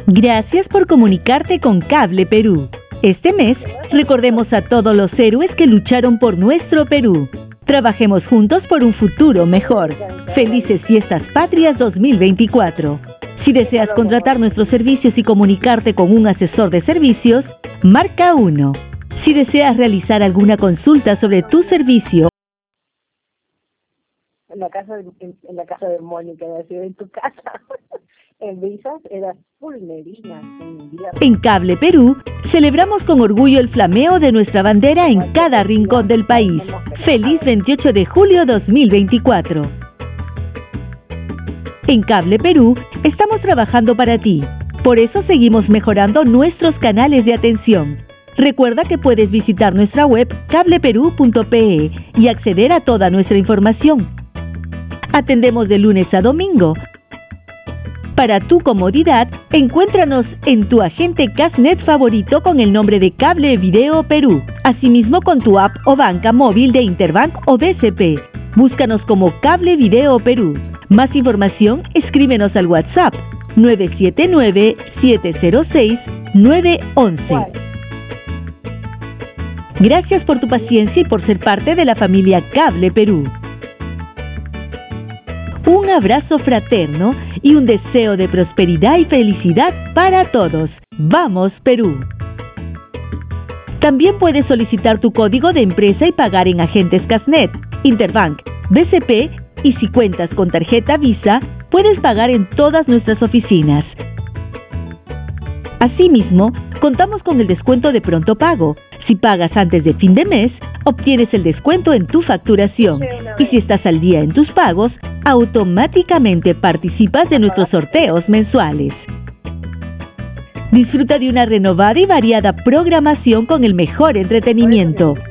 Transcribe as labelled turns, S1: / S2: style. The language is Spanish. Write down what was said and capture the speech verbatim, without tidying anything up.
S1: Gracias por comunicarte con Cable Perú. Este mes, recordemos a todos los héroes que lucharon por nuestro Perú. Trabajemos juntos por un futuro mejor. Felices Fiestas Patrias dos mil veinticuatro. Si deseas contratar nuestros servicios y comunicarte con un asesor de servicios, marca uno. Si deseas realizar alguna consulta sobre tu servicio,
S2: en la casa de, en, en la casa de Mónica, en tu casa, en Visas era full Medina.
S1: En Cable Perú, celebramos con orgullo el flameo de nuestra bandera en cada rincón del país. Feliz veintiocho de julio dos mil veinticuatro. En Cable Perú, estamos trabajando para ti. Por eso seguimos mejorando nuestros canales de atención. Recuerda que puedes visitar nuestra web cable perú punto pe y acceder a toda nuestra información. Atendemos de lunes a domingo. Para tu comodidad, encuéntranos en tu agente Casnet favorito con el nombre de Cable Video Perú. Asimismo con tu app o banca móvil de Interbank o B C P. Búscanos como Cable Video Perú. Más información, escríbenos al WhatsApp nueve siete nueve, siete cero seis, nueve uno uno. Gracias por tu paciencia y por ser parte de la familia Cable Perú. Un abrazo fraterno y un deseo de prosperidad y felicidad para todos. ¡Vamos, Perú! También puedes solicitar tu código de empresa y pagar en agentes Casnet, Interbank, B C P y si cuentas con tarjeta Visa, puedes pagar en todas nuestras oficinas. Asimismo, contamos con el descuento de pronto pago. Si pagas antes de fin de mes, obtienes el descuento en tu facturación. Y si estás al día en tus pagos, automáticamente participas de nuestros sorteos mensuales. Disfruta de una renovada y variada programación con el mejor entretenimiento.